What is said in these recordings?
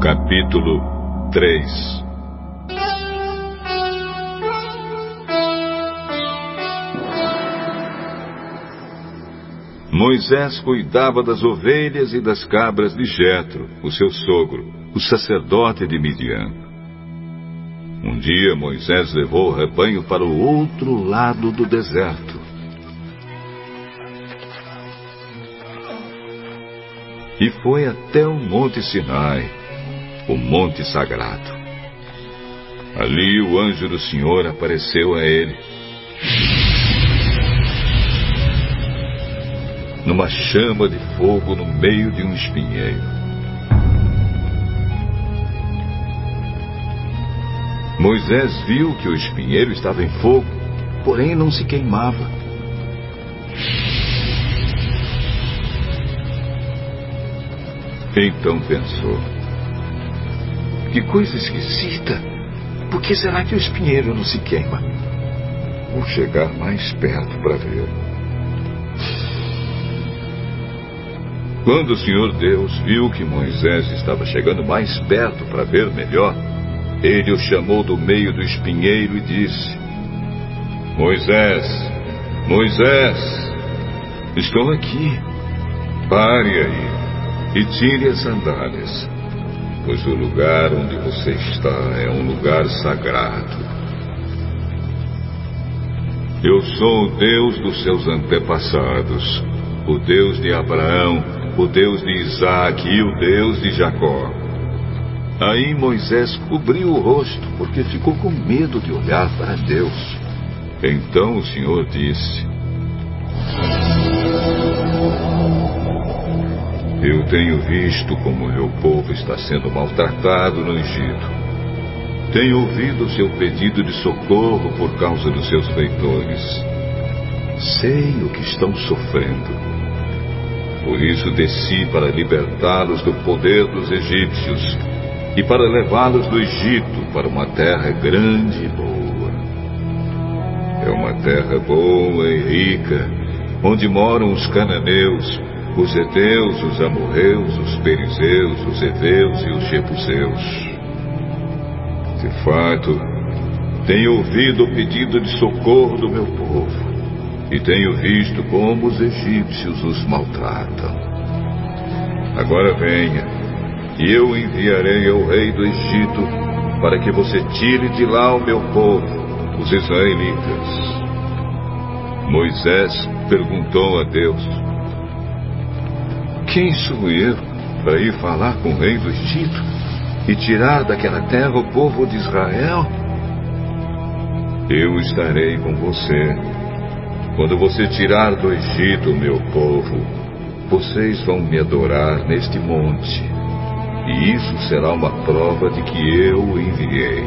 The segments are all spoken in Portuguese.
Capítulo 3. Moisés cuidava das ovelhas e das cabras de Jetro, o seu sogro, o sacerdote de Midian. Um dia Moisés levou o rebanho para o outro lado do deserto. E foi até o Monte Sinai, o monte sagrado. Ali o anjo do Senhor apareceu a ele, numa chama de fogo no meio de um espinheiro. Moisés viu que o espinheiro estava em fogo, porém não se queimava. Então pensou: que coisa esquisita! Por que será que o espinheiro não se queima? Vou chegar mais perto para ver. Quando o Senhor Deus viu que Moisés estava chegando mais perto para ver melhor, ele o chamou do meio do espinheiro e disse: Moisés, Moisés, estou aqui. Pare aí e tire as sandálias, pois o lugar onde você está é um lugar sagrado. Eu sou o Deus dos seus antepassados, o Deus de Abraão, o Deus de Isaque e o Deus de Jacó. Aí Moisés cobriu o rosto, porque ficou com medo de olhar para Deus. Então o Senhor disse: eu tenho visto como meu povo está sendo maltratado no Egito. Tenho ouvido o seu pedido de socorro por causa dos seus feitores. Sei o que estão sofrendo. Por isso desci para libertá-los do poder dos egípcios e para levá-los do Egito para uma terra grande e boa. É uma terra boa e rica, onde moram os cananeus, os heteus, os amorreus, os perizeus, os heveus e os jebuseus. De fato, tenho ouvido o pedido de socorro do meu povo e tenho visto como os egípcios os maltratam. Agora venha, e eu enviarei ao rei do Egito para que você tire de lá o meu povo, os israelitas. Moisés perguntou a Deus: quem sou eu para ir falar com o rei do Egito e tirar daquela terra o povo de Israel? Eu estarei com você. Quando você tirar do Egito o meu povo, vocês vão me adorar neste monte, e isso será uma prova de que eu o enviei.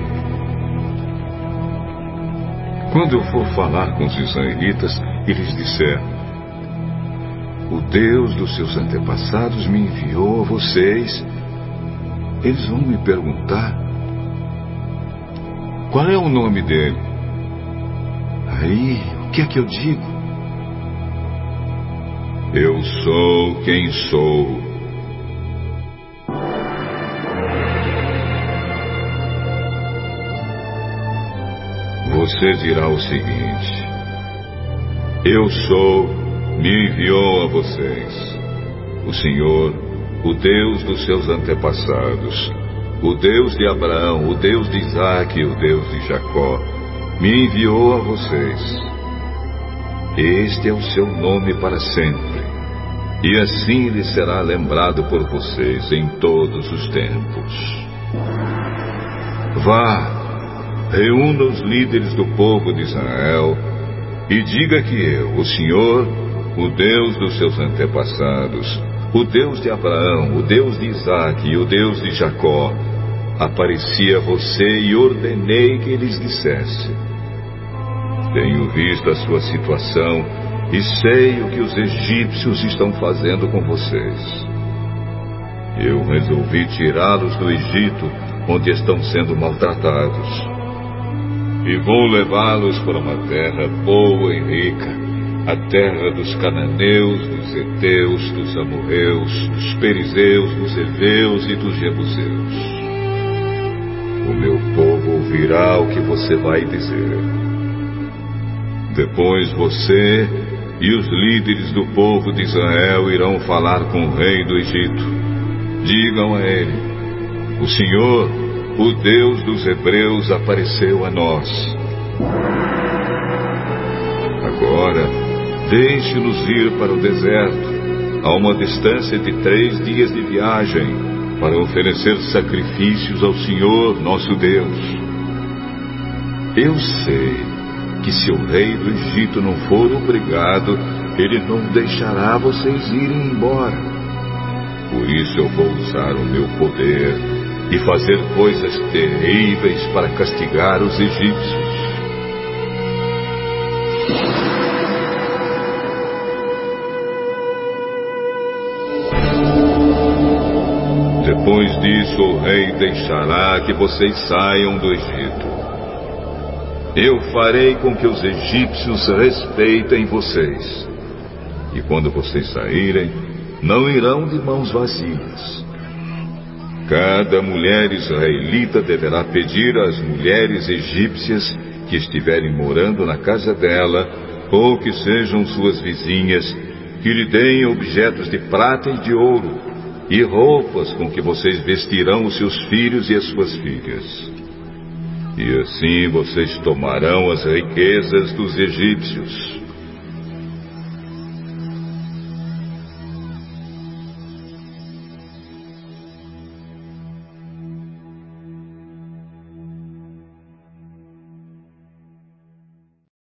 Quando eu for falar com os israelitas, eles disseram: o Deus dos seus antepassados me enviou a vocês. Eles vão me perguntar: qual é o nome dele? Aí, o que é que eu digo? Eu sou quem sou. Você dirá o seguinte: eu sou, me enviou a vocês. O Senhor, o Deus dos seus antepassados, o Deus de Abraão, o Deus de Isaque e o Deus de Jacó, me enviou a vocês. Este é o seu nome para sempre, e assim ele será lembrado por vocês em todos os tempos. Vá, reúna os líderes do povo de Israel e diga que eu, o Senhor, o Deus dos seus antepassados, o Deus de Abraão, o Deus de Isaque e o Deus de Jacó, apareci a você e ordenei que eles dissessem: tenho visto a sua situação e sei o que os egípcios estão fazendo com vocês. Eu resolvi tirá-los do Egito, onde estão sendo maltratados, e vou levá-los para uma terra boa e rica, a terra dos cananeus, dos heteus, dos amorreus, dos perizeus, dos heveus e dos jebuseus. O meu povo ouvirá o que você vai dizer. Depois você e os líderes do povo de Israel irão falar com o rei do Egito. Digam a ele: o Senhor, o Deus dos hebreus, apareceu a nós. Agora, deixe-nos ir para o deserto, a uma distância de 3 dias de viagem, para oferecer sacrifícios ao Senhor, nosso Deus. Eu sei que se o rei do Egito não for obrigado, ele não deixará vocês irem embora. Por isso eu vou usar o meu poder e fazer coisas terríveis para castigar os egípcios. Depois disso o rei deixará que vocês saiam do Egito. Eu farei com que os egípcios respeitem vocês. E quando vocês saírem, não irão de mãos vazias. Cada mulher israelita deverá pedir às mulheres egípcias que estiverem morando na casa dela, ou que sejam suas vizinhas, que lhe deem objetos de prata e de ouro, e roupas com que vocês vestirão os seus filhos e as suas filhas. E assim vocês tomarão as riquezas dos egípcios.